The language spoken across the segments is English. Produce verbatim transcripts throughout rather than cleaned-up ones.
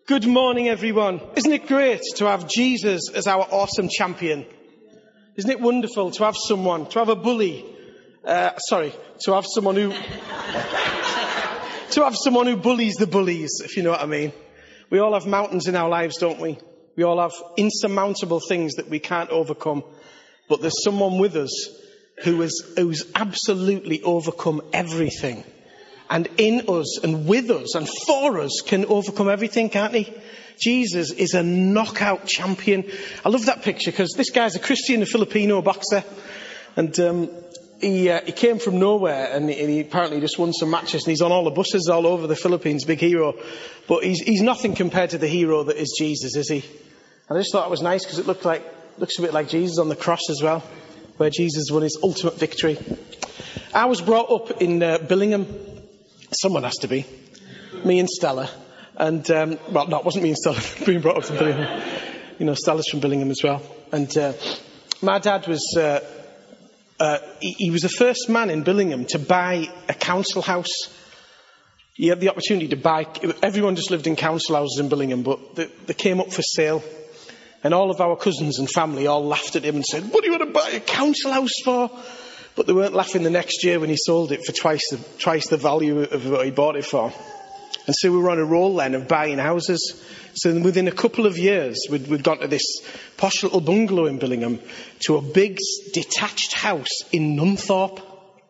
Good morning, everyone. Isn't it great to have Jesus as our awesome champion? Isn't it wonderful to have someone, to have a bully, uh, sorry, to have someone who, to have someone who bullies the bullies, if you know what I mean. We all have mountains in our lives, don't we? We all have insurmountable things that we can't overcome. But there's someone with us who is, who's absolutely overcome everything. And in us and with us and for us can overcome everything, can't he? Jesus is a knockout champion. I love that picture because this guy's a Christian, a Filipino boxer. And um, he, uh, he came from nowhere and he, and he apparently just won some matches. And he's on all the buses all over the Philippines, big hero. But he's, he's nothing compared to the hero that is Jesus, is he? And I just thought it was nice because it looked like, looks a bit like Jesus on the cross as well, where Jesus won his ultimate victory. I was brought up in uh, Billingham. Someone has to be. Me and Stella. And, um, well, no, it wasn't me and Stella being brought up to Billingham. You know, Stella's from Billingham as well. And uh, my dad was, uh, uh, he, he was the first man in Billingham to buy a council house. He had the opportunity to buy, everyone just lived in council houses in Billingham, but they, they came up for sale. And all of our cousins and family all laughed at him and said, "What do you want to buy a council house for?" But they weren't laughing the next year when he sold it for twice the, twice the value of what he bought it for. And so we were on a roll then of buying houses. So within a couple of years, we'd, we'd gone to this posh little bungalow in Billingham to a big detached house in Nunthorpe.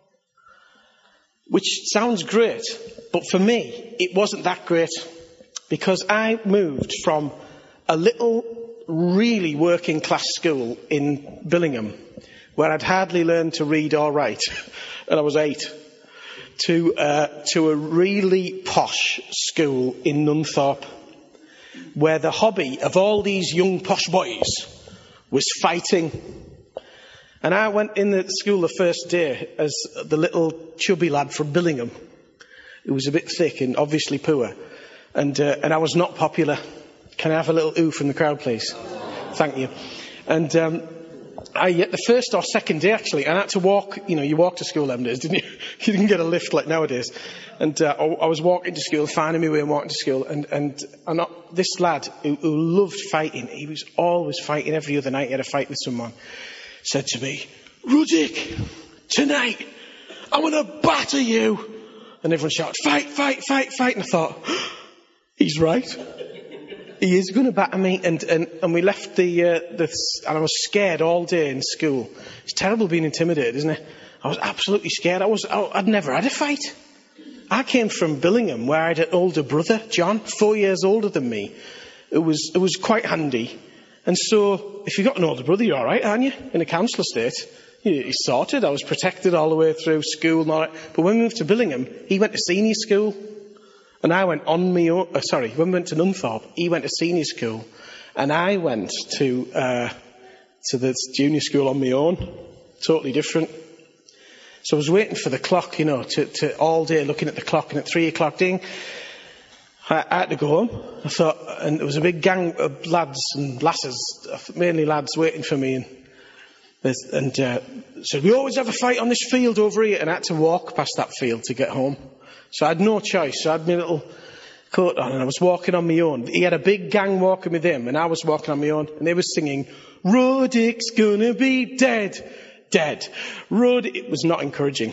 Which sounds great, but for me, it wasn't that great. Because I moved from a little, really working class school in Billingham, where I'd hardly learned to read or write, and I was eight, to, uh, to a really posh school in Nunthorpe, where the hobby of all these young posh boys was fighting. And I went in the school the first day as the little chubby lad from Billingham, who was a bit thick and obviously poor, and, uh, and I was not popular. Can I have a little ooh from the crowd, please? Thank you. And, um, I, the first or second day, actually, I had to walk, you know, you walk to school them days, didn't you? You didn't get a lift like nowadays. And uh, I was walking to school, finding my way and walking to school, and, and, and this lad who, who loved fighting, he was always fighting every other night, he had a fight with someone, said to me, "Ruddick, tonight, I'm going to batter you." And everyone shouted, "Fight, fight, fight, fight." And I thought, he's right. He is going to batter me, and, and, and we left the, uh, the, and I was scared all day in school. It's terrible being intimidated, isn't it? I was absolutely scared. I was, I, I'd never had a fight. I came from Billingham, where I had an older brother, John, four years older than me. It was, it was quite handy. And so, if you've got an older brother, you're alright, aren't you? In a council estate. He's sorted. I was protected all the way through school and all that. But when we moved to Billingham, he went to senior school. And I went on me own, uh, sorry, when we went to Nunthorpe, he went to senior school, and I went to, uh, to the junior school on my own. Totally different. So I was waiting for the clock, you know, to, to all day looking at the clock, and at three o'clock ding, I, I had to go home. I thought, and there was a big gang of lads and lasses, mainly lads, waiting for me, and, and, uh, said, "We always have a fight on this field over here," and I had to walk past that field to get home. So I had no choice. So I had my little coat on and I was walking on my own. He had a big gang walking with him and I was walking on my own, and they were singing, "Ruddick's gonna be dead, dead." Rud, it was not encouraging.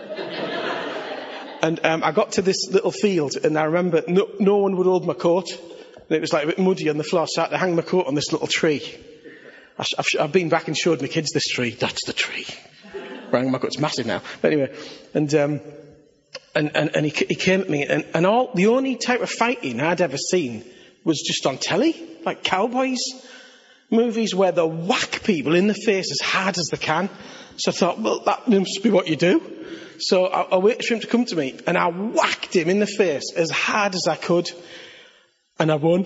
And um, I got to this little field and I remember no, no one would hold my coat. And it was like a bit muddy on the floor, so I had to hang my coat on this little tree. I, I've, I've been back and showed my kids this tree. That's the tree. Hang my coat, it's massive now. But anyway, and... Um, And, and, and he, he came at me, and, and all the only type of fighting I'd ever seen was just on telly, like cowboys movies where they whack people in the face as hard as they can. So I thought, well, that must be what you do. So I, I waited for him to come to me, and I whacked him in the face as hard as I could, and I won.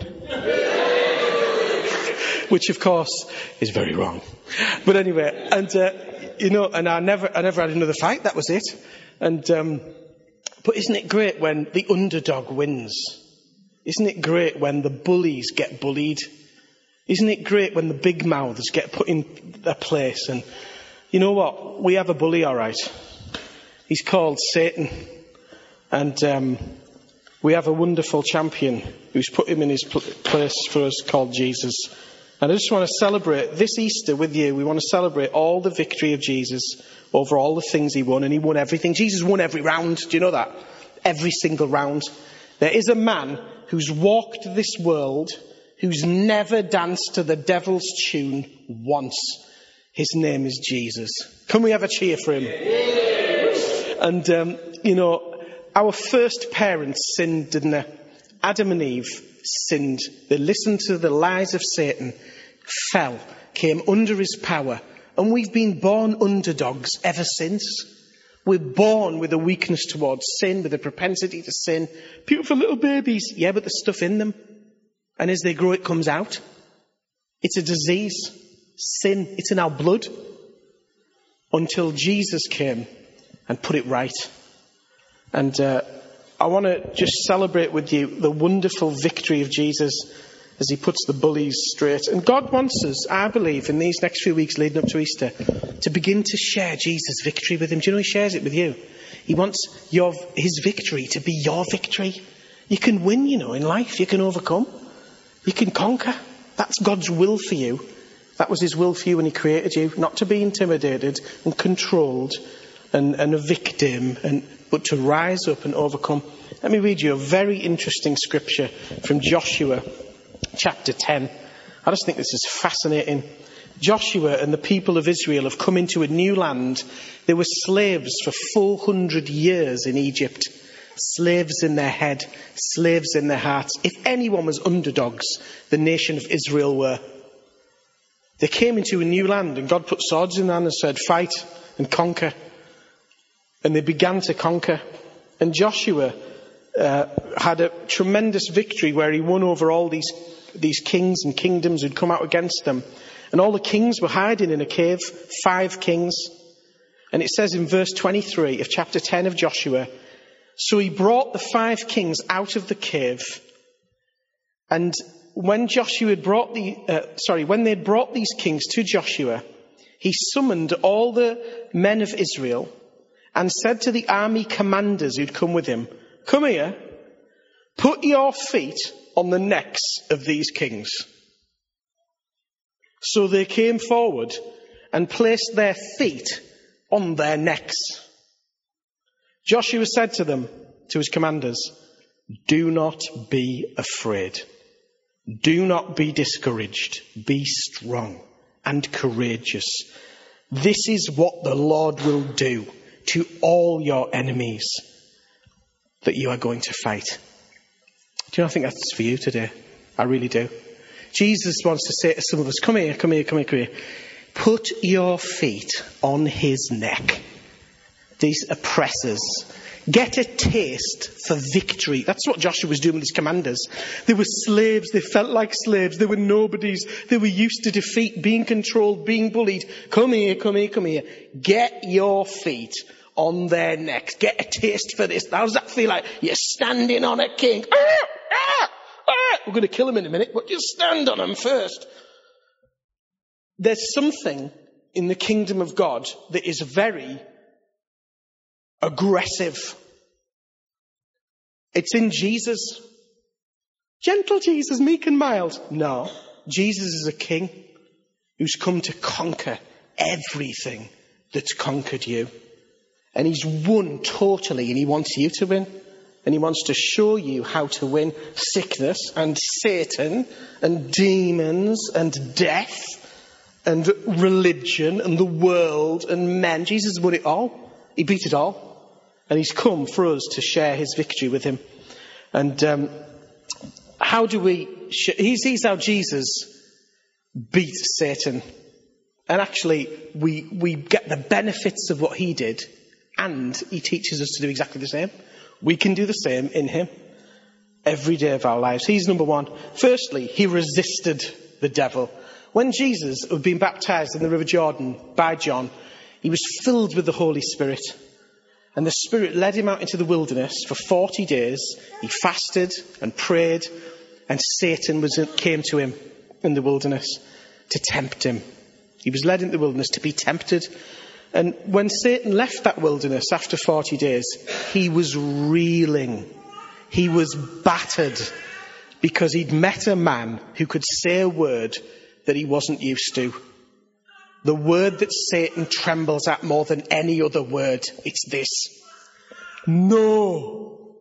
Which, of course, is very wrong. But anyway, and uh, you know, and I never, I never had another fight. That was it. And. Um, But isn't it great when the underdog wins? Isn't it great when the bullies get bullied? Isn't it great when the big mouths get put in their place? And you know what? We have a bully, all right. He's called Satan. And um, We have a wonderful champion who's put him in his pl- place for us called Jesus. And I just want to celebrate this Easter with you. We want to celebrate all the victory of Jesus over all the things he won. And he won everything. Jesus won every round. Do you know that? Every single round. There is a man who's walked this world who's never danced to the devil's tune once. His name is Jesus. Can we have a cheer for him? And, um, you know, our first parents sinned, didn't they? Adam and Eve sinned. They listened to the lies of Satan, fell, came under his power. And we've been born underdogs ever since. We're born with a weakness towards sin, with a propensity to sin. Beautiful little babies. Yeah, but there's stuff in them. And as they grow, it comes out. It's a disease. Sin. It's in our blood. Until Jesus came and put it right. And uh, I want to just celebrate with you the wonderful victory of Jesus as he puts the bullies straight. And God wants us, I believe, in these next few weeks leading up to Easter, to begin to share Jesus' victory with him. Do you know he shares it with you? He wants your his victory to be your victory. You can win, you know, in life. You can overcome. You can conquer. That's God's will for you. That was his will for you when he created you. Not to be intimidated and controlled and, and a victim, and but to rise up and overcome. Let me read you a very interesting scripture from Joshua chapter ten. I just think this is fascinating. Joshua and the people of Israel have come into a new land. They were slaves for four hundred years in Egypt. Slaves in their head, slaves in their hearts. If anyone was underdogs, the nation of Israel were. They came into a new land and God put swords in their hand and said, fight and conquer. And they began to conquer. And Joshua uh, had a tremendous victory where he won over all these, these kings and kingdoms who'd come out against them. And all the kings were hiding in a cave, five kings. And it says in verse twenty-three of chapter ten of Joshua, so he brought the five kings out of the cave. And when Joshua had brought the, uh, sorry, when they had brought these kings to Joshua, he summoned all the men of Israel and said to the army commanders who'd come with him, come here, put your feet on the necks of these kings. So they came forward and placed their feet on their necks. Joshua said to them, to his commanders, do not be afraid. Do not be discouraged. Be strong and courageous. This is what the Lord will do to all your enemies that you are going to fight. Do you know, I think that's for you today. I really do. Jesus wants to say to some of us, come here, come here, come here, come here. Put your feet on his neck. These oppressors. Get a taste for victory. That's what Joshua was doing with his commanders. They were slaves. They felt like slaves. They were nobodies. They were used to defeat, being controlled, being bullied. Come here, come here, come here. Get your feet on their necks. Get a taste for this. How does that feel like? You're standing on a king. Ah, ah, ah. We're going to kill him in a minute, but just stand on him first. There's something in the kingdom of God that is very aggressive. It's in Jesus. Gentle Jesus, meek and mild. No, Jesus is a king who's come to conquer everything that's conquered you. And he's won totally, and he wants you to win. And he wants to show you how to win sickness and Satan and demons and death and religion and the world and men. Jesus won it all. He beat it all. And he's come for us to share his victory with him. And um, how do we... Sh- he sees how Jesus beat Satan. And actually, we, we get the benefits of what he did. And he teaches us to do exactly the same. We can do the same in him every day of our lives. He's number one. Firstly, he resisted the devil. When Jesus had been baptized in the River Jordan by John, he was filled with the Holy Spirit. And the Spirit led him out into the wilderness for forty days. He fasted and prayed, and Satan was, came to him in the wilderness to tempt him. He was led into the wilderness to be tempted. And when Satan left that wilderness after forty days, he was reeling. He was battered because he'd met a man who could say a word that he wasn't used to. The word that Satan trembles at more than any other word. It's this. No.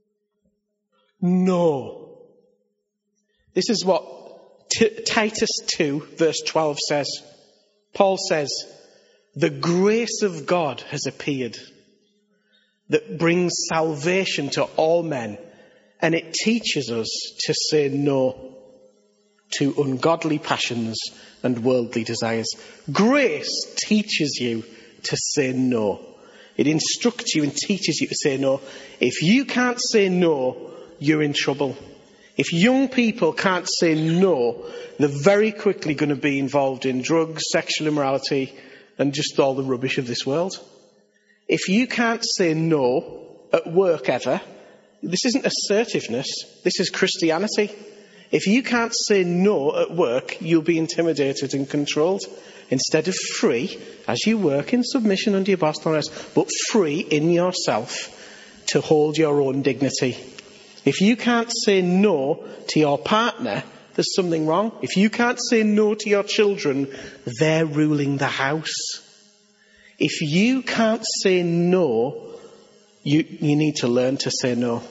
No. This is what T- Titus two verse twelve says. Paul says, the grace of God has appeared that brings salvation to all men, and it teaches us to say no to ungodly passions and worldly desires. Grace teaches you to say no. It instructs you and teaches you to say no. If you can't say no, you're in trouble. If young people can't say no, they're very quickly going to be involved in drugs, sexual immorality, and just all the rubbish of this world. If you can't say no at work ever, this isn't assertiveness, this is Christianity. If you can't say no at work, you'll be intimidated and controlled. Instead of free, as you work in submission under your boss, but free in yourself to hold your own dignity. If you can't say no to your partner, there's something wrong. If you can't say no to your children, they're ruling the house. If you can't say no, you, you need to learn to say no.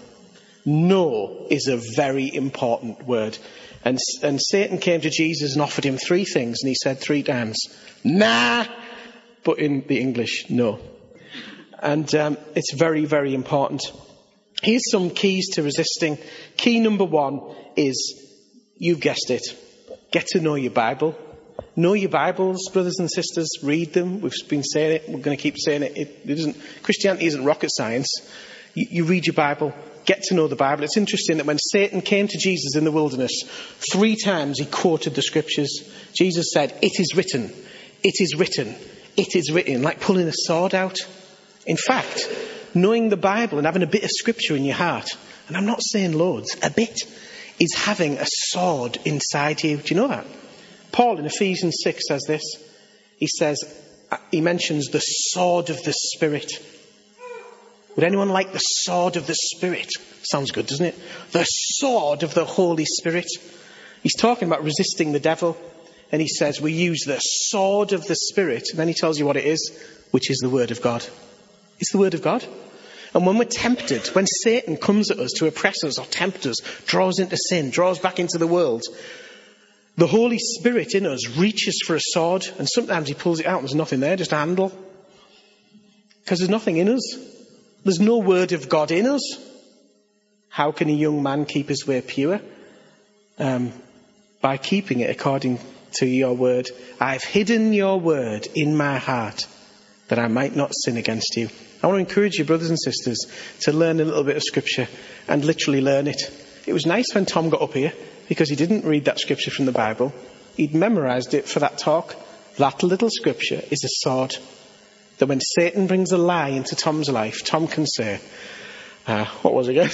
No is a very important word. And, and Satan came to Jesus and offered him three things, and he said three times, nah, but in the English, no. And um, it's very, very important. Here's some keys to resisting. Key number one is, you've guessed it, get to know your Bible. Know your Bibles, brothers and sisters. Read them. We've been saying it. We're going to keep saying it. It, it isn't, Christianity isn't rocket science. You, you read your Bible. Get to know the Bible. It's interesting that when Satan came to Jesus in the wilderness, three times he quoted the scriptures. Jesus said, it is written, it is written, it is written, like pulling a sword out. In fact, knowing the Bible and having a bit of scripture in your heart, and I'm not saying loads, a bit, is having a sword inside you. Do you know that? Paul in Ephesians six says this. He says, he mentions the sword of the Spirit. Would anyone like the sword of the Spirit? Sounds good, doesn't it? The sword of the Holy Spirit. He's talking about resisting the devil. And he says we use the sword of the Spirit. And then he tells you what it is, which is the Word of God. It's the Word of God. And when we're tempted, when Satan comes at us to oppress us or tempt us, draws into sin, draws back into the world, the Holy Spirit in us reaches for a sword. And sometimes he pulls it out and there's nothing there, just a handle. Because there's nothing in us. There's no word of God in us. How can a young man keep his way pure? Um, by keeping it according to your word. I've hidden your word in my heart that I might not sin against you. I want to encourage you, brothers and sisters, to learn a little bit of scripture and literally learn it. It was nice when Tom got up here because he didn't read that scripture from the Bible. He'd memorised it for that talk. That little scripture is a sword. That when Satan brings a lie into Tom's life, Tom can say, uh, what was it again?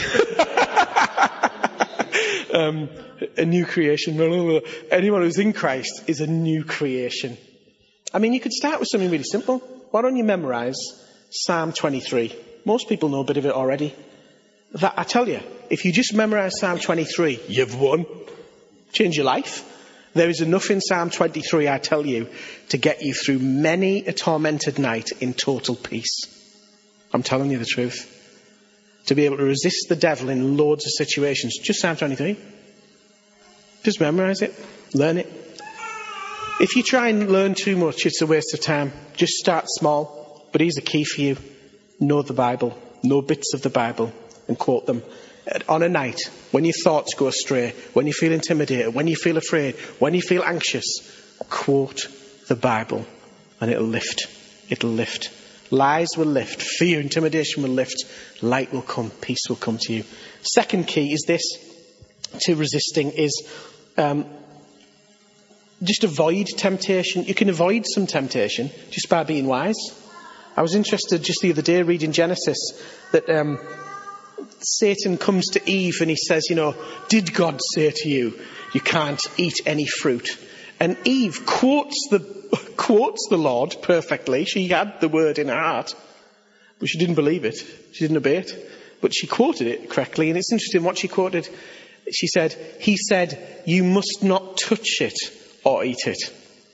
um, a new creation. Anyone who's in Christ is a new creation. I mean, you could start with something really simple. Why don't you memorise Psalm twenty-three? Most people know a bit of it already. That, I tell you, if you just memorise Psalm twenty-three, you've won. Change your life. There is enough in Psalm twenty-three, I tell you, to get you through many a tormented night in total peace. I'm telling you the truth. To be able to resist the devil in loads of situations. Just Psalm twenty-three. Just memorise it. Learn it. If you try and learn too much, it's a waste of time. Just start small. But here's a key for you. Know the Bible. Know bits of the Bible and quote them. On a night, when your thoughts go astray, when you feel intimidated, when you feel afraid, when you feel anxious, quote the Bible and it'll lift. It'll lift. Lies will lift. Fear, intimidation will lift. Light will come. Peace will come to you. Second key is this, to resisting, is um, just avoid temptation. You can avoid some temptation just by being wise. I was interested just the other day reading Genesis that... Um, Satan comes to Eve and he says, you know, did God say to you, you can't eat any fruit? And Eve quotes the quotes the Lord perfectly. She had the word in her heart, but she didn't believe it. She didn't obey it. but she quoted it correctly, and it's interesting what she quoted. She said, he said, you must not touch it or eat it.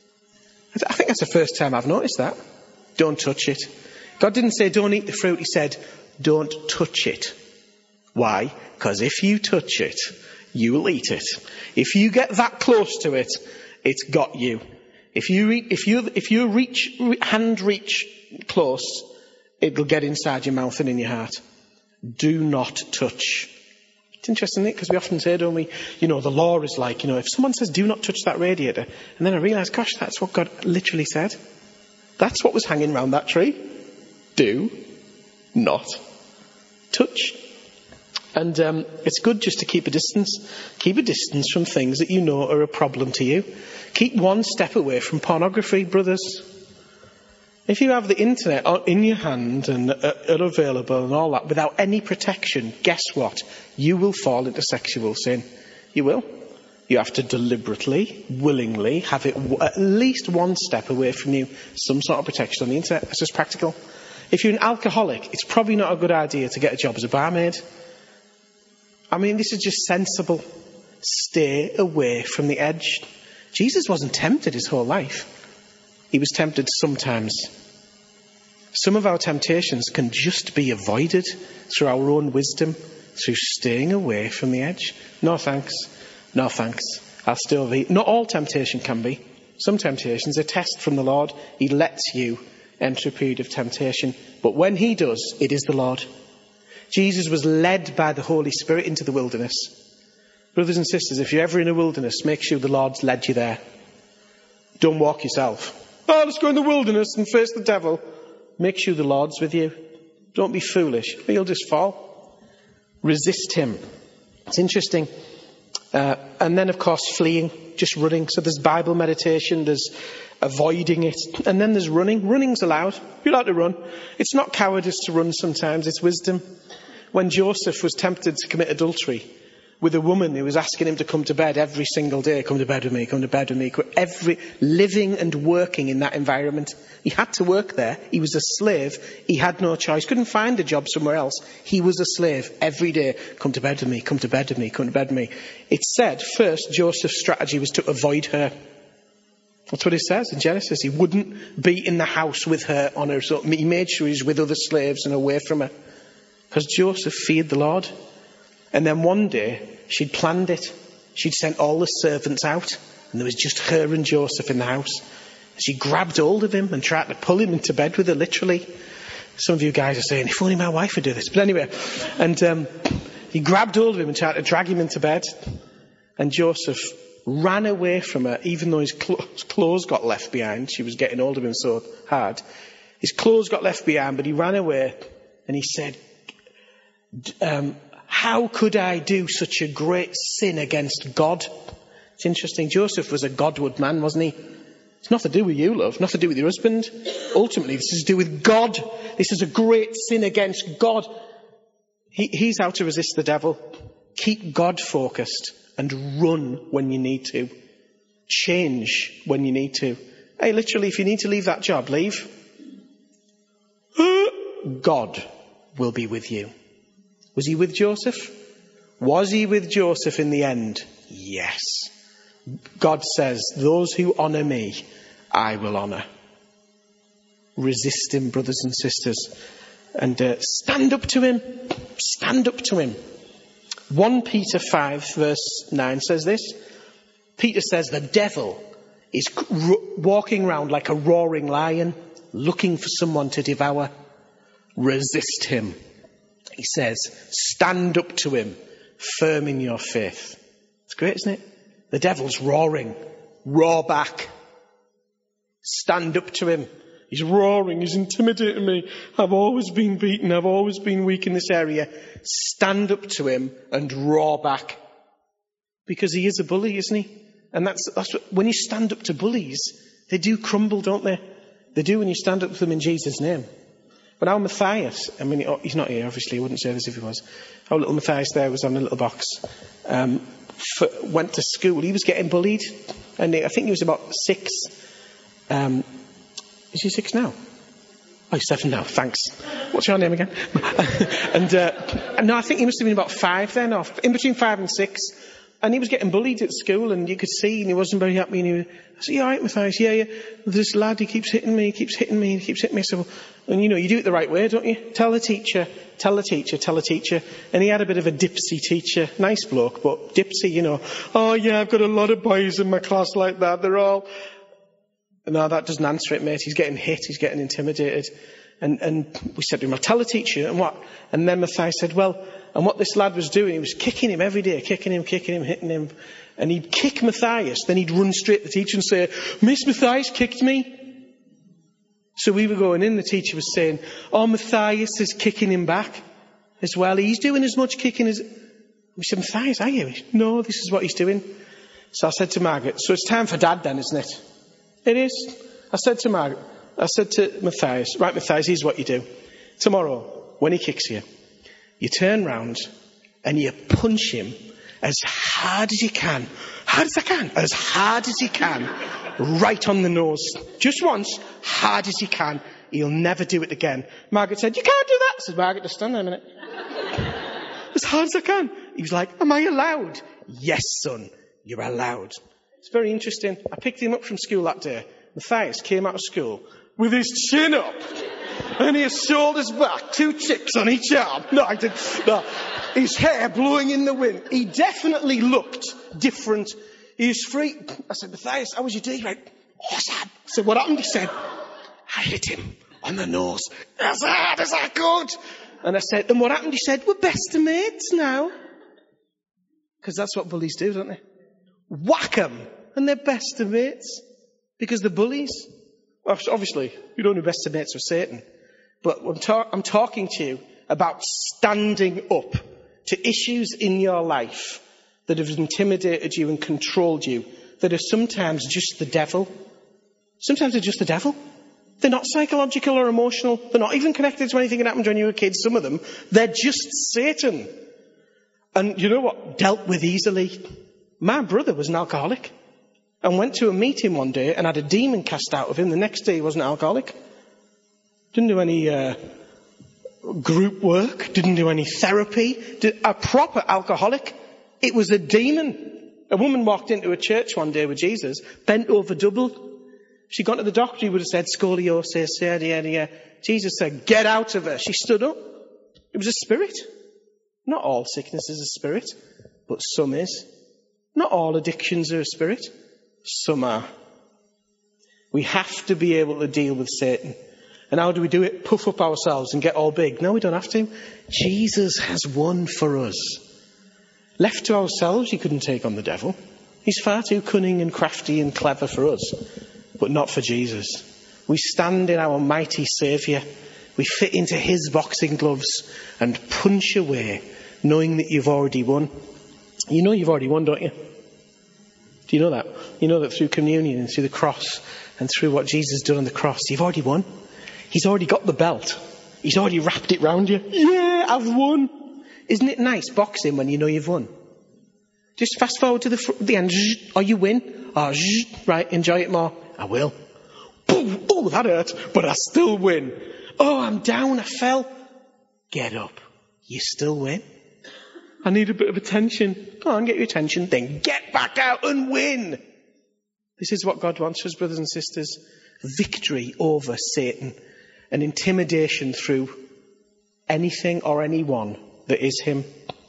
I think that's the first time I've noticed that. Don't touch it. God didn't say don't eat the fruit, he said don't touch it. Why? Because if you touch it, you will eat it. If you get that close to it, it's got you. If you re- if you if you reach hand reach close, it'll get inside your mouth and in your heart. Do not touch. It's interesting, isn't it? Because we often say, don't we, you know, the law is like, you know, if someone says do not touch that radiator, and then I realise, gosh, that's what God literally said. That's what was hanging around that tree. Do not touch. And um, it's good just to keep a distance. Keep a distance from things that you know are a problem to you. Keep one step away from pornography, brothers. If you have the internet in your hand and uh, are available and all that without any protection, guess what? You will fall into sexual sin. You will. You have to deliberately, willingly have it w- at least one step away from you. Some sort of protection on the internet. It's just practical. If you're an alcoholic, it's probably not a good idea to get a job as a barmaid. I mean, this is just sensible. Stay away from the edge. Jesus wasn't tempted his whole life. He was tempted sometimes. Some of our temptations can just be avoided through our own wisdom, through staying away from the edge. No thanks. No thanks. I'll stay over here. Not all temptation can be. Some temptations are a test from the Lord. He lets you enter a period of temptation. But when he does, it is the Lord. Jesus was led by the Holy Spirit into the wilderness. Brothers and sisters, if you're ever in a wilderness, make sure the Lord's led you there. Don't walk yourself. Oh, let's go in the wilderness and face the devil. Make sure the Lord's with you. Don't be foolish, or you'll just fall. Resist him. It's interesting. Uh, and then, of course, fleeing, just running. So there's Bible meditation, there's avoiding it, and then there's running. Running's allowed. You're allowed to run. It's not cowardice to run sometimes, it's wisdom. When Joseph was tempted to commit adultery with a woman who was asking him to come to bed every single day, come to bed with me, come to bed with me, every living and working in that environment. He had to work there. He was a slave. He had no choice. Couldn't find a job somewhere else. He was a slave every day. Come to bed with me, come to bed with me, come to bed with me. It said first Joseph's strategy was to avoid her. That's what it says in Genesis. He wouldn't be in the house with her on her. So he made sure he was with other slaves and away from her. Because Joseph feared the Lord. And then one day, she'd planned it. She'd sent all the servants out, and there was just her and Joseph in the house. She grabbed hold of him and tried to pull him into bed with her, literally. Some of you guys are saying, if only my wife would do this. But anyway, and um, he grabbed hold of him and tried to drag him into bed. And Joseph ran away from her, even though his clothes, clothes got left behind. She was getting hold of him so hard. His clothes got left behind, but he ran away, and he said, um, how could I do such a great sin against God? It's interesting. Joseph was a Godward man, wasn't he? It's nothing to do with you, love. Nothing to do with your husband. Ultimately, this is to do with God. This is a great sin against God. He, he's how to resist the devil. Keep God focused and run when you need to. Change when you need to. Hey, literally, if you need to leave that job, leave. God will be with you. Was he with Joseph? Was he with Joseph in the end? Yes. God says, those who honour me, I will honour. Resist him, brothers and sisters. And uh, stand up to him. Stand up to him. First Peter five verse nine says this. Peter says the devil is r- walking around like a roaring lion, looking for someone to devour. Resist him. He says, stand up to him, firm in your faith. It's great, isn't it? The devil's roaring. Roar back. Stand up to him. He's roaring. He's intimidating me. I've always been beaten. I've always been weak in this area. Stand up to him and roar back. Because he is a bully, isn't he? And that's, that's what, when you stand up to bullies, they do crumble, don't they? They do when you stand up to them in Jesus' name. But our Matthias, I mean, he's not here, obviously, I wouldn't say this if he was. Our little Matthias there was on a little box, um, for, went to school. He was getting bullied, and I think he was about six. Um, is he six now? Oh, you're seven now, thanks. What's your name again? and, uh, no, I think he must have been about five then, or in between five and six. And he was getting bullied at school, and you could see, and he wasn't very happy. And he was, I said, "You all right, Matthias?" "Yeah, yeah. This lad, he keeps hitting me, he keeps hitting me, he keeps hitting me." I said, "Well," and you know, you do it the right way, don't you? Tell the teacher, tell the teacher, tell the teacher. And he had a bit of a dipsy teacher. Nice bloke, but dipsy, you know. "Oh, yeah, I've got a lot of boys in my class like that. They're all..." No, that doesn't answer it, mate. He's getting hit, he's getting intimidated. And, and we said to him, "I'll tell the teacher." And what? And then Matthias said, "Well," and what this lad was doing, he was kicking him every day, kicking him, kicking him, hitting him. And he'd kick Matthias, then he'd run straight to the teacher and say, "Miss Matthias kicked me." So we were going in, the teacher was saying, "Oh, Matthias is kicking him back as well. He's doing as much kicking as..." We said, "Matthias, are you?" "No, this is what he's doing." So I said to Margaret, "So it's time for Dad then, isn't it?" "It is." I said to Margaret, I said to Matthias, "Right, Matthias, here's what you do. Tomorrow, when he kicks you, you turn round and you punch him as hard as you can. Hard as I can. As hard as you can. Right on the nose. Just once. Hard as you can. He'll never do it again." Margaret said, "You can't do that." I said, "Margaret, just stand there a minute." "As hard as I can." He was like, "Am I allowed?" "Yes, son. You're allowed." It's very interesting. I picked him up from school that day. Matthias came out of school with his chin up and his shoulders back, two chips on each arm. No, I didn't. No. His hair blowing in the wind. He definitely looked different. He was free. I said, "Matthias, how was your day?" He went, "Awesome." I said, "What happened?" He said, "I hit him on the nose as hard as I could." And I said, "And what happened?" He said, "We're best of mates now." Because that's what bullies do, don't they? Whack 'em, and they're best of mates. Because the bullies, obviously, you don't know best of mates with Satan. But I'm, ta- I'm talking to you about standing up to issues in your life that have intimidated you and controlled you, that are sometimes just the devil. Sometimes they're just the devil. They're not psychological or emotional. They're not even connected to anything that happened when you were a kid, some of them. They're just Satan. And you know what? Dealt with easily. My brother was an alcoholic. And went to a meeting one day and had a demon cast out of him. The next day he wasn't an alcoholic. Didn't do any uh, group work. Didn't do any therapy. Did, a proper alcoholic. It was a demon. A woman walked into a church one day with Jesus, bent over double. She got to the doctor, he would have said, "Scoliosis, yeah, yeah, yeah." Jesus said, "Get out of her." She stood up. It was a spirit. Not all sickness is a spirit, but some is. Not all addictions are a spirit. Some are. We have to be able to deal with Satan. And how do we do it? Puff up ourselves and get all big? No, we don't have to. Jesus has won for us. Left to ourselves, he couldn't take on the devil. He's far too cunning and crafty and clever for us. But not for Jesus. We stand in our mighty Saviour. We fit into his boxing gloves and punch away, knowing that you've already won. You know you've already won, don't you? Do you know that? You know that through communion and through the cross and through what Jesus done on the cross, you've already won. He's already got the belt. He's already wrapped it round you. Yeah, I've won. Isn't it nice boxing when you know you've won? Just fast forward to the, fr- the end. Oh, you win. Oh, right, enjoy it more. I will. Oh, that hurt, but I still win. Oh, I'm down, I fell. Get up. You still win. I need a bit of attention. Go on, get your attention. Then get back out and win. This is what God wants for us, brothers and sisters. Victory over Satan. And intimidation through anything or anyone that is him.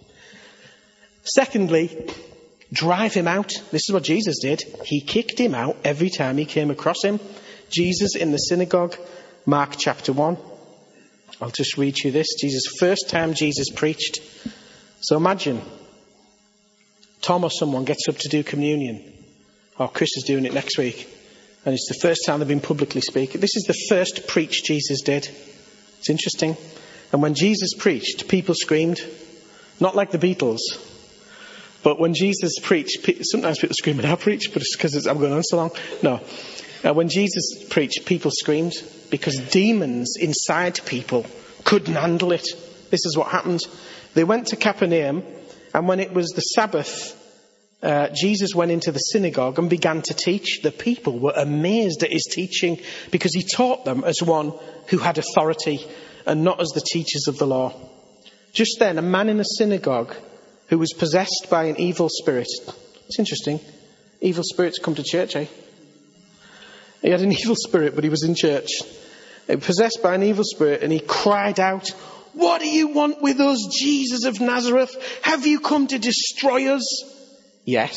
Secondly, drive him out. This is what Jesus did. He kicked him out every time he came across him. Jesus in the synagogue, Mark chapter one. I'll just read you this. Jesus, first time Jesus preached. So imagine Tom or someone gets up to do communion, or Chris is doing it next week, and it's the first time they've been publicly speaking. This is the first preach Jesus did. It's interesting. And when Jesus preached, people screamed. Not like the Beatles. But when Jesus preached, sometimes people scream when I preach, but it's because I'm going on so long. No. Uh, when Jesus preached, people screamed because demons inside people couldn't handle it. This is what happened. They went to Capernaum, and when it was the Sabbath, uh, Jesus went into the synagogue and began to teach. The people were amazed at his teaching because he taught them as one who had authority and not as the teachers of the law. Just then, a man in the synagogue who was possessed by an evil spirit. It's interesting. Evil spirits come to church, eh? He had an evil spirit, but he was in church. He was possessed by an evil spirit, and he cried out, "What do you want with us, Jesus of Nazareth? Have you come to destroy us?" "Yes."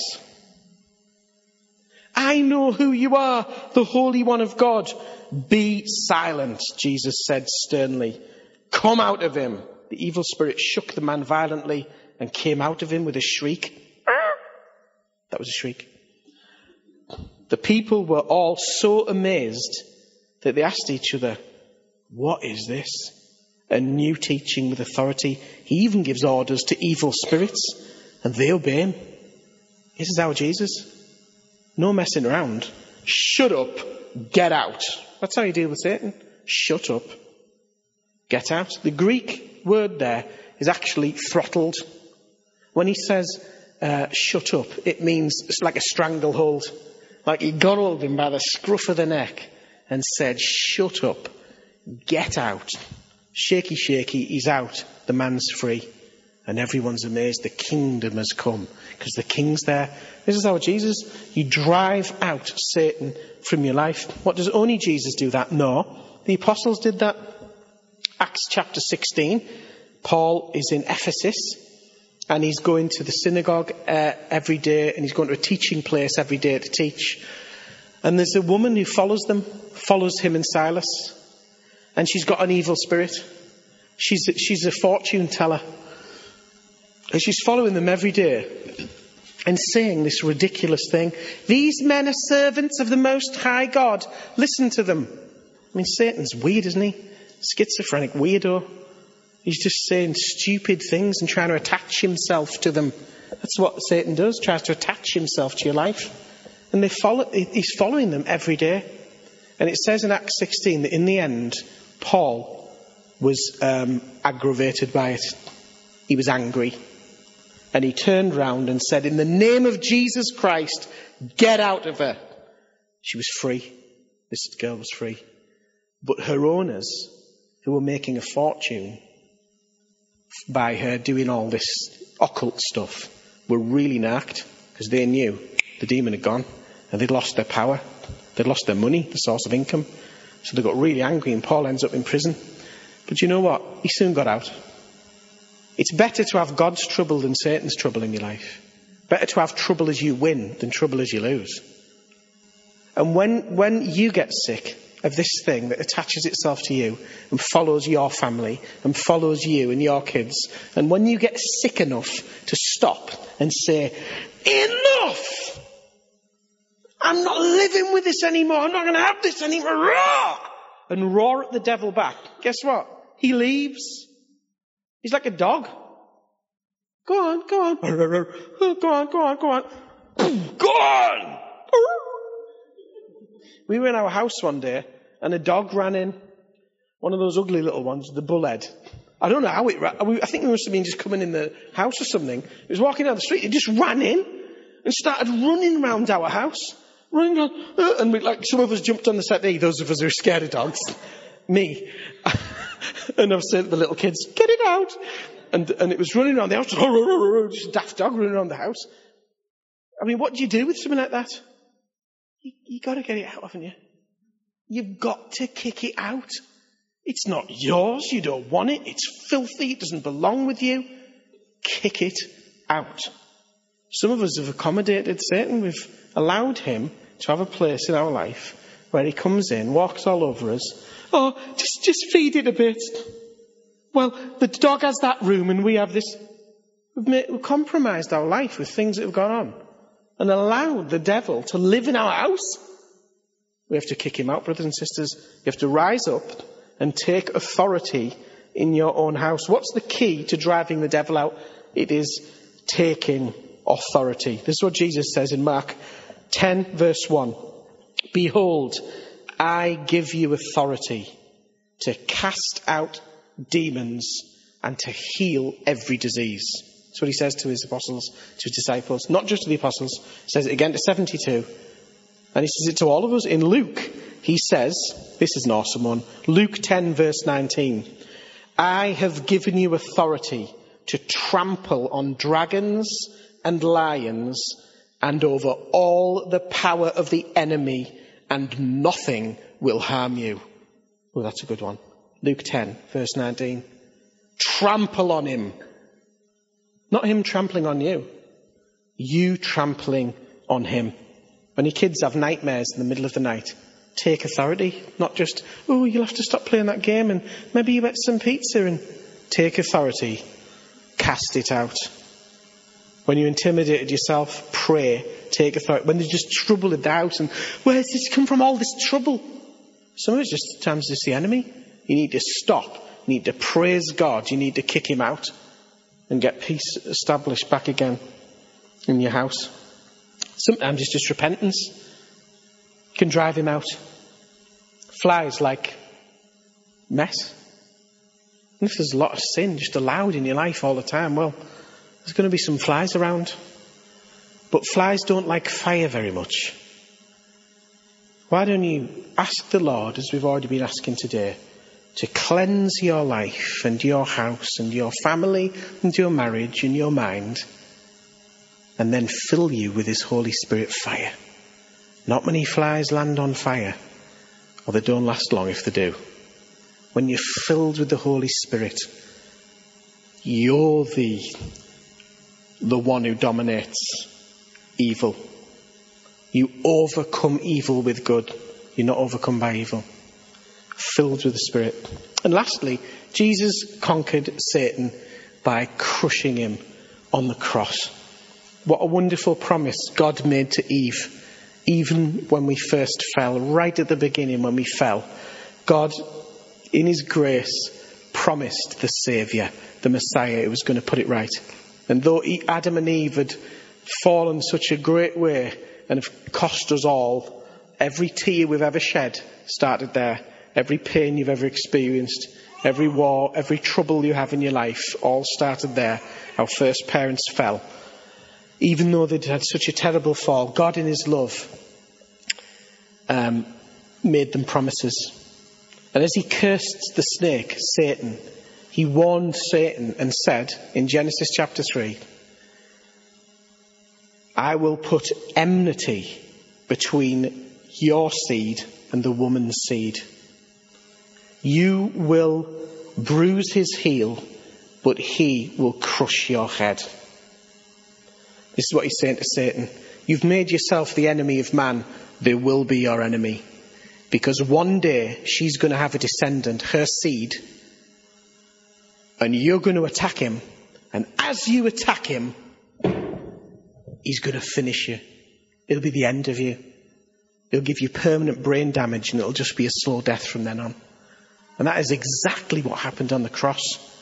"I know who you are, the Holy One of God." "Be silent," Jesus said sternly. "Come out of him." The evil spirit shook the man violently and came out of him with a shriek. That was a shriek. The people were all so amazed that they asked each other, "What is this? A new teaching with authority. He even gives orders to evil spirits and they obey him." This is our Jesus. No messing around. Shut up. Get out. That's how you deal with Satan. Shut up. Get out. The Greek word there is actually throttled. When he says uh, shut up, it means it's like a stranglehold. Like he got hold of him by the scruff of the neck and said, "Shut up. Get out." Shaky, shaky, he's out. The man's free. And everyone's amazed. The kingdom has come. Because the king's there. This is our Jesus. You drive out Satan from your life. What, does only Jesus do that? No. The apostles did that. Acts chapter sixteen. Paul is in Ephesus. And he's going to the synagogue uh, every day. And he's going to a teaching place every day to teach. And there's a woman who follows them. Follows him and Silas. And she's got an evil spirit. She's, she's a fortune teller. And she's following them every day and saying this ridiculous thing. "These men are servants of the Most High God. Listen to them." I mean, Satan's weird, isn't he? Schizophrenic weirdo. He's just saying stupid things and trying to attach himself to them. That's what Satan does, tries to attach himself to your life. And they follow, he's following them every day. And it says in Acts sixteen that in the end, Paul was um, aggravated by it. He was angry. And he turned round and said, "In the name of Jesus Christ, get out of her." She was free. This girl was free. But her owners, who were making a fortune by her doing all this occult stuff, were really nacked because they knew the demon had gone and they'd lost their power. They'd lost their money, the source of income. So they got really angry and Paul ends up in prison. But you know what? He soon got out. It's better to have God's trouble than Satan's trouble in your life. Better to have trouble as you win than trouble as you lose. And when, when you get sick of this thing that attaches itself to you and follows your family and follows you and your kids, and when you get sick enough to stop and say, "Enough! I'm not living with this anymore. I'm not going to have this anymore." Roar! And roar at the devil back. Guess what? He leaves. He's like a dog. Go on, go on. Go on, go on, go on. Go on! We were in our house one day and a dog ran in. One of those ugly little ones, the bullhead. I don't know how it ran. I think we must have been just coming in the house or something. It was walking down the street. It just ran in and started running around our house. Running around. And we, like, some of us jumped on the settee. Those of us who are scared of dogs. Me. And I've said to the little kids, "Get it out." And and it was running around the house. Just a daft dog running around the house. I mean, what do you do with something like that? You, you got to get it out, haven't you? You've got to kick it out. It's not yours. You don't want it. It's filthy. It doesn't belong with you. Kick it out. Some of us have accommodated Satan. We've allowed him to have a place in our life where he comes in, walks all over us. "Oh, just, just feed it a bit. Well, the dog has that room and we have this." We've, made, we've compromised our life with things that have gone on and allowed the devil to live in our house. We have to kick him out, brothers and sisters. You have to rise up and take authority in your own house. What's the key to driving the devil out? It is taking authority. This is what Jesus says in Mark ten, verse one. "Behold, I give you authority to cast out demons and to heal every disease." That's what he says to his apostles, to his disciples. Not just to the apostles. He says it again to seventy-two. And he says it to all of us. In Luke, he says, this is an awesome one, Luke ten verse nineteen. I have given you authority to trample on dragons and lions and over all the power of the enemy, and nothing will harm you. Oh, that's a good one. Luke ten verse nineteen. Trample on him. Not him trampling on you. You trampling on him. When your kids have nightmares in the middle of the night, take authority. Not just, oh, you'll have to stop playing that game and maybe you eat some pizza, and take authority. Cast it out. When you're intimidated yourself, pray. Take authority. When there's just trouble in the house and where's this come from, all this trouble? Some of it's just times it's the enemy. You need to stop. You need to praise God. You need to kick him out and get peace established back again in your house. Sometimes it's just repentance. You can drive him out. Flies like mess. And if there's a lot of sin just allowed in your life all the time, well, there's going to be some flies around. But flies don't like fire very much. Why don't you ask the Lord, as we've already been asking today, to cleanse your life and your house and your family and your marriage and your mind, and then fill you with his Holy Spirit fire. Not many flies land on fire, or they don't last long if they do. When you're filled with the Holy Spirit, you're the, the one who dominates evil. You overcome evil with good. You're not overcome by evil. Filled with the Spirit. And lastly, Jesus conquered Satan by crushing him on the cross. What a wonderful promise God made to Eve. Even when we first fell, right at the beginning when we fell, God, in his grace, promised the Saviour, the Messiah, who was going to put it right. And though Adam and Eve had fallen such a great way and have cost us all, every tear we've ever shed started there. Every pain you've ever experienced, every war, every trouble you have in your life, all started there. Our first parents fell. Even though they'd had such a terrible fall, God in his love um, made them promises. And as he cursed the snake, Satan, he warned Satan and said in Genesis chapter three, I will put enmity between your seed and the woman's seed. You will bruise his heel, but he will crush your head. This is what he's saying to Satan. You've made yourself the enemy of man. They will be your enemy. Because one day she's going to have a descendant, her seed, and you're going to attack him. And as you attack him, he's going to finish you. It'll be the end of you. It'll give you permanent brain damage, and it'll just be a slow death from then on. And that is exactly what happened on the cross.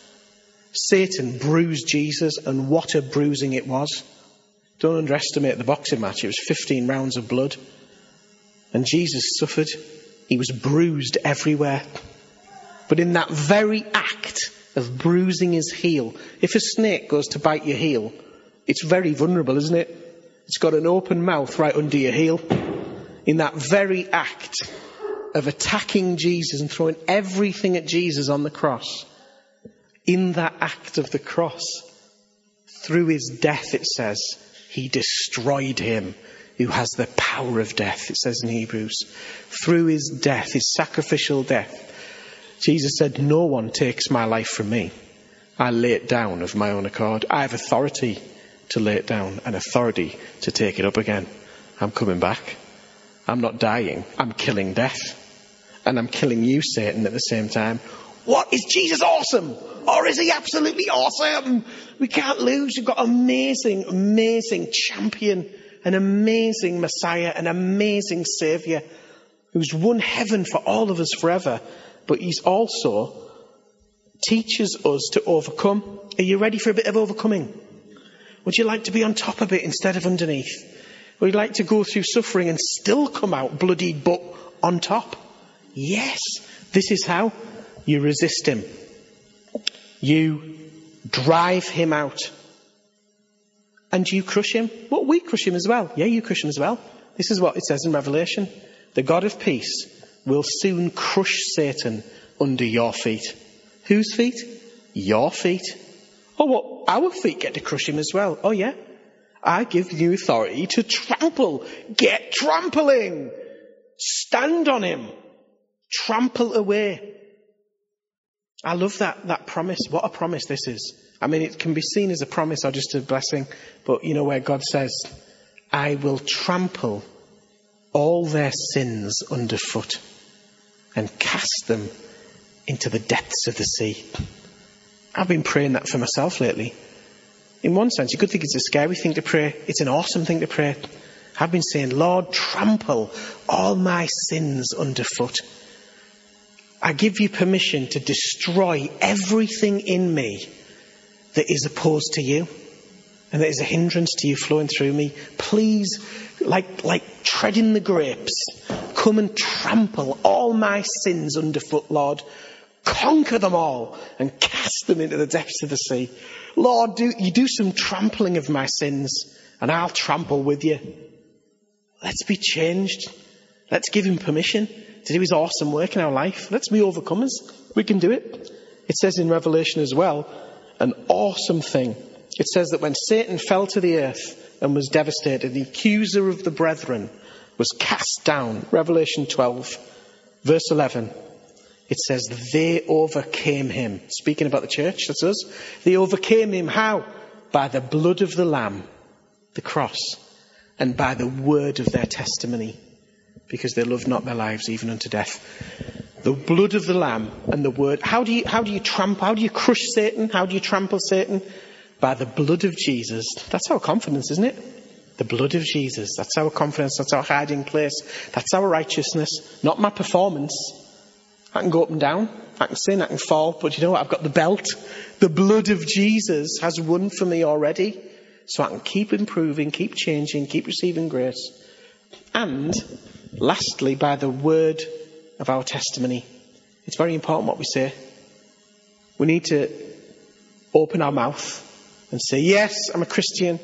Satan bruised Jesus, and what a bruising it was. Don't underestimate the boxing match. It was fifteen rounds of blood. And Jesus suffered. He was bruised everywhere. But in that very act of bruising his heel, if a snake goes to bite your heel, it's very vulnerable, isn't it? It's got an open mouth right under your heel. In that very act of attacking Jesus and throwing everything at Jesus on the cross, in that act of the cross, through his death, it says, he destroyed him who has the power of death, it says in Hebrews. Through his death, his sacrificial death, Jesus said, no one takes my life from me. I lay it down of my own accord. I have authority to lay it down and authority to take it up again. I'm coming back. I'm not dying. I'm killing death. And I'm killing you, Satan, at the same time. What? Is Jesus awesome? Or is he absolutely awesome? We can't lose. We've got amazing, amazing champion, an amazing Messiah, an amazing Saviour who's won heaven for all of us forever. But he's also teaches us to overcome. Are you ready for a bit of overcoming? Would you like to be on top of it instead of underneath? Would you like to go through suffering and still come out bloodied but on top? Yes, this is how. You resist him. You drive him out. and you crush him. Well, we crush him as well. Yeah, you crush him as well. This is what it says in Revelation. The God of peace will soon crush Satan under your feet. Whose feet? Your feet. Oh, well, our feet get to crush him as well. Oh, yeah. I give you authority to trample. Get trampling. Stand on him. Trample away. I love that, that promise. What a promise this is. I mean, it can be seen as a promise or just a blessing. But you know where God says, I will trample all their sins underfoot and cast them into the depths of the sea. I've been praying that for myself lately. In one sense, you could think it's a scary thing to pray. It's an awesome thing to pray. I've been saying, Lord, trample all my sins underfoot. I give you permission to destroy everything in me that is opposed to you and that is a hindrance to you flowing through me. Please, like, like treading the grapes, come and trample all my sins underfoot, Lord. Conquer them all and cast them into the depths of the sea. Lord, do, you do some trampling of my sins and I'll trample with you. Let's be changed. Let's give him permission to do his awesome work in our life. Let's be overcomers. We can do it. It says in Revelation as well, an awesome thing. It says that when Satan fell to the earth and was devastated, the accuser of the brethren was cast down. Revelation twelve, verse eleven. It says, they overcame him. Speaking about the church, that's us. They overcame him. How? By the blood of the Lamb, the cross, and by the word of their testimony, because they loved not their lives even unto death. The blood of the Lamb and the word. How do you, how do you trample? How do you crush Satan? How do you trample Satan? By the blood of Jesus. That's our confidence, isn't it? The blood of Jesus. That's our confidence. That's our hiding place. That's our righteousness. Not my performance. I can go up and down, I can sin, I can fall, but you know what? I've got the belt. The blood of Jesus has won for me already. So I can keep improving, keep changing, keep receiving grace. And lastly, by the word of our testimony. It's very important what we say. We need to open our mouth and say, yes, I'm a Christian.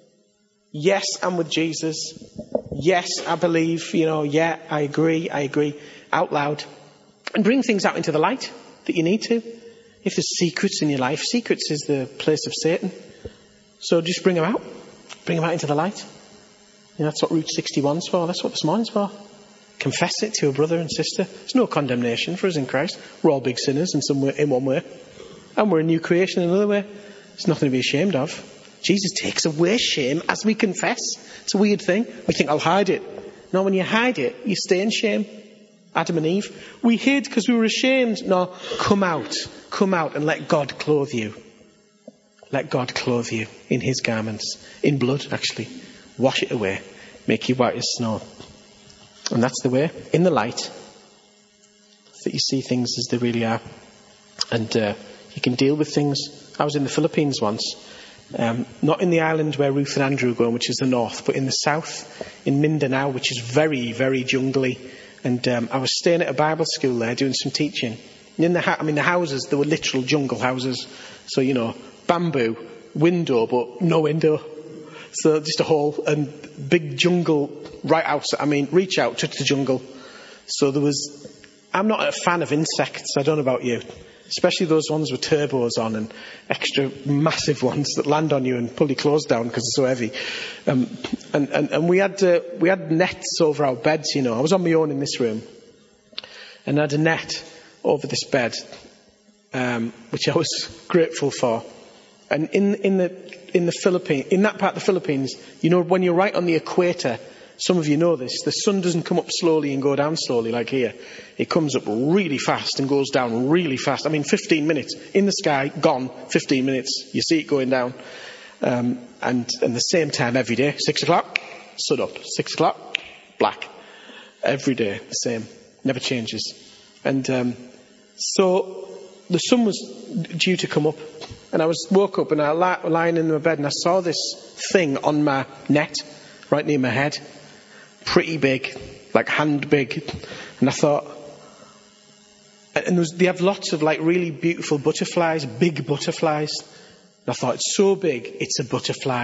Yes, I'm with Jesus. Yes, I believe, you know, yeah, I agree, I agree, out loud. And bring things out into the light that you need to. If there's secrets in your life, secrets is the place of Satan. So just bring them out. Bring them out into the light. You know, that's what Route sixty-one's for. That's what this morning's for. Confess it to a brother and sister. There's no condemnation for us in Christ. We're all big sinners in some way, in one way. And we're a new creation in another way. There's nothing to be ashamed of. Jesus takes away shame as we confess. It's a weird thing. We think, I'll hide it. No, when you hide it, you stay in shame. Adam and Eve, we hid because we were ashamed. No, come out. Come out and let God clothe you. Let God clothe you in his garments. In blood, actually. Wash it away. Make you white as snow. And that's the way. In the light. That you see things as they really are. And uh, you can deal with things. I was in the Philippines once. Um, not in the island where Ruth and Andrew are going, which is the north, but in the south, in Mindanao, which is very, very jungly. And um, I was staying at a Bible school there, doing some teaching. And in the, ha- I mean, the houses, they were literal jungle houses. So, you know, bamboo, window, but no window. So just a hole and big jungle right outside. I mean, reach out, touch the jungle. So there was, I'm not a fan of insects. I don't know about you. Especially those ones with turbos on and extra massive ones that land on you and pull your clothes down because they're so heavy. Um, and, and, and we had uh, we had nets over our beds, you know. I was on my own in this room. And I had a net over this bed, um, which I was grateful for. And in, in the in the Philippines, in that part of the Philippines, you know, when you're right on the equator, some of you know this, the sun doesn't come up slowly and go down slowly like here. It comes up really fast and goes down really fast. I mean, fifteen minutes in the sky, gone, fifteen minutes. You see it going down. Um, and, and the same time every day. Six o'clock, sun up. Six o'clock, black. Every day, the same. Never changes. And um, so the sun was due to come up. And I was woke up and I was lying in my bed and I saw this thing on my net, right near my head. Pretty big, like hand big. And I thought, and there was, they have lots of like really beautiful butterflies, big butterflies. And I thought, it's so big, it's a butterfly.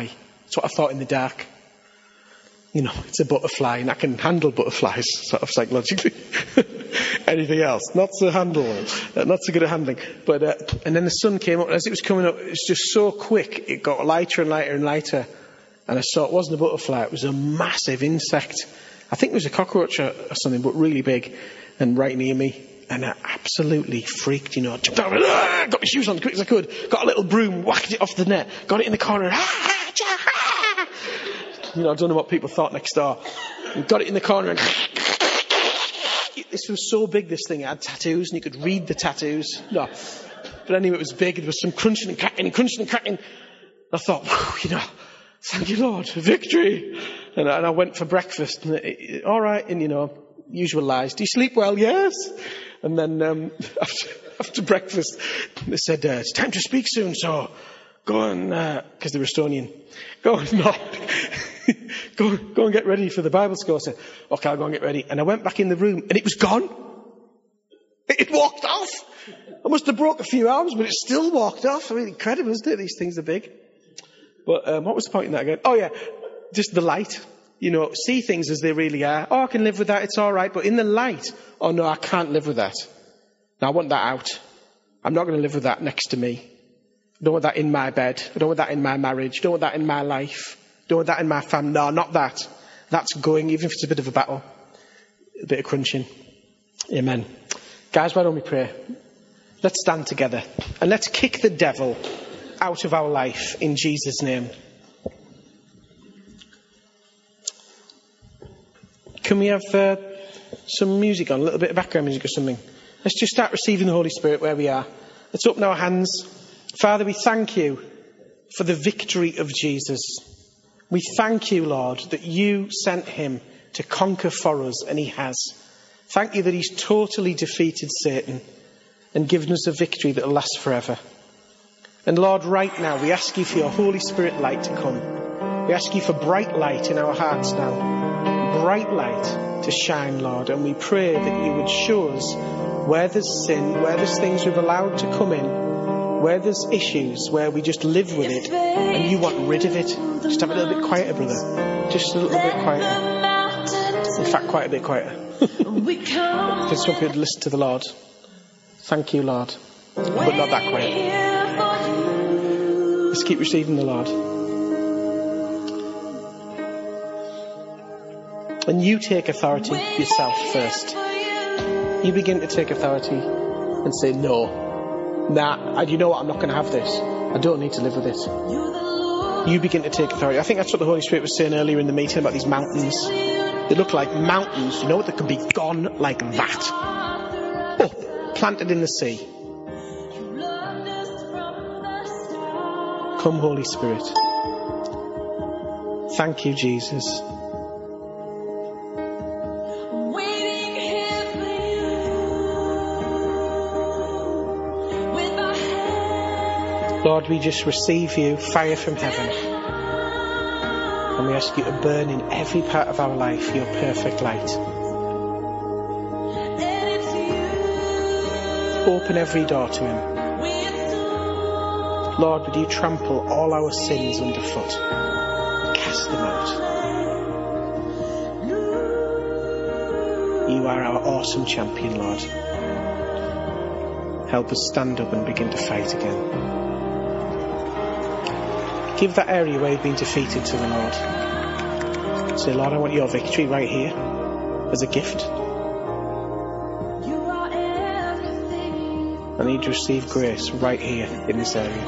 That's what I thought in the dark. You know, it's a butterfly and I can handle butterflies, sort of psychologically. Anything else, not so handle, uh, not so good at handling. But uh, and then the sun came up, and as it was coming up, it was just so quick. It got lighter and lighter and lighter, and I saw it wasn't a butterfly; it was a massive insect. I think it was a cockroach or, or something, but really big and right near me. And I absolutely freaked, you know. I jumped over, ah, got my shoes on as quick as I could, got a little broom, whacked it off the net, got it in the corner. Ah, ah. You know, I don't know what people thought next door. And got it in the corner and this was so big, this thing. It had tattoos and you could read the tattoos. No. But anyway, it was big. There was some crunching and cracking and crunching and cracking. I thought, you know, thank you, Lord, for victory. And I, and I went for breakfast. And it, it, all right. And, you know, usual lies. Do you sleep well? Yes. And then um, after, after breakfast, they said, uh, it's time to speak soon. So go and, because uh, they're Estonian, go and knock. Go, go and get ready for the Bible school. I said, okay, I'll go and get ready. And I went back in the room and it was gone. It, it walked off. I must have broke a few arms, but it still walked off. I mean, incredible, isn't it? These things are big. But um, what was the point in that again? Oh, yeah, just the light. You know, see things as they really are. Oh, I can live with that. It's all right. But in the light, oh, no, I can't live with that. Now, I want that out. I'm not going to live with that next to me. I don't want that in my bed. I don't want that in my marriage. I don't want that in my life. Don't want that in my family. No, not that. That's going, even if it's a bit of a battle. A bit of crunching. Amen. Guys, why don't we pray? Let's stand together. And let's kick the devil out of our life in Jesus' name. Can we have uh, some music on? A little bit of background music or something? Let's just start receiving the Holy Spirit where we are. Let's open our hands. Father, we thank you for the victory of Jesus. We thank you, Lord, that you sent him to conquer for us, and he has. Thank you that he's totally defeated Satan and given us a victory that will last forever. And Lord, right now, we ask you for your Holy Spirit light to come. We ask you for bright light in our hearts now. Bright light to shine, Lord. And we pray that you would show us where there's sin, where there's things we've allowed to come in, where there's issues, where we just live with it and you want rid of it. Just have a little bit quieter, brother. Just a little bit quieter. In fact, quite a bit quieter. Just want people to listen to the Lord. Thank you, Lord. But not that quiet. Let's keep receiving the Lord. And you take authority yourself first. You begin to take authority and say, no. Nah, you know what, I'm not going to have this. I don't need to live with it. You begin to take authority. I think that's what the Holy Spirit was saying earlier in the meeting about these mountains. They look like mountains, you know what, that can be gone like that. Up, planted in the sea. Come, Holy Spirit. Thank you, Jesus. Lord, we just receive you, fire from heaven. And we ask you to burn in every part of our life your perfect light. Open every door to him. Lord, would you trample all our sins underfoot? Cast them out. You are our awesome champion, Lord. Help us stand up and begin to fight again. Give that area where you've been defeated to the Lord. Say, Lord, I want your victory right here as a gift. I need to receive grace right here in this area.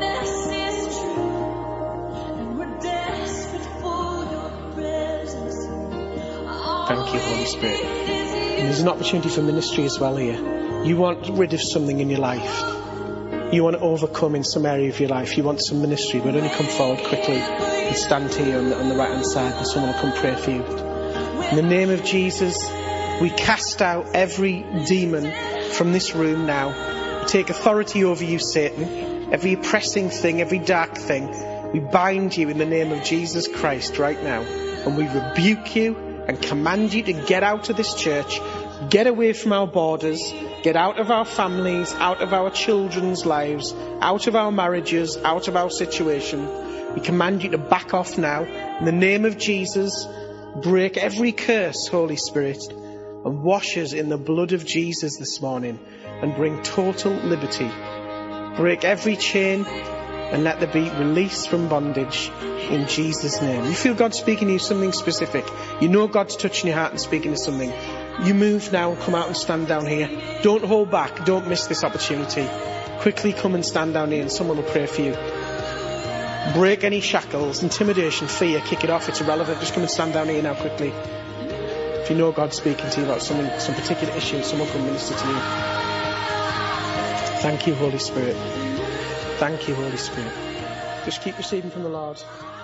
Thank you, Holy Spirit. And there's an opportunity for ministry as well here. You want rid of something in your life. You want to overcome in some area of your life. You want some ministry. But only come forward quickly and stand here on the, on the right hand side and someone will come pray for you. In the name of Jesus, we cast out every demon from this room now. We take authority over you, Satan. Every oppressing thing, every dark thing. We bind you in the name of Jesus Christ right now. And we rebuke you and command you to get out of this church. Get away from our borders. Get out of our families, out of our children's lives, out of our marriages, out of our situation. We command you to back off now. In the name of Jesus, break every curse, Holy Spirit, and wash us in the blood of Jesus this morning and bring total liberty. Break every chain and let there be release from bondage in Jesus' name. You feel God speaking to you something specific. You know God's touching your heart and speaking to something. You move now and come out and stand down here. Don't hold back. Don't miss this opportunity. Quickly come and stand down here and someone will pray for you. Break any shackles, intimidation, fear, kick it off. It's irrelevant. Just come and stand down here now quickly. If you know God's speaking to you about something, some particular issue, someone can minister to you. Thank you, Holy Spirit. Thank you, Holy Spirit. Just keep receiving from the Lord.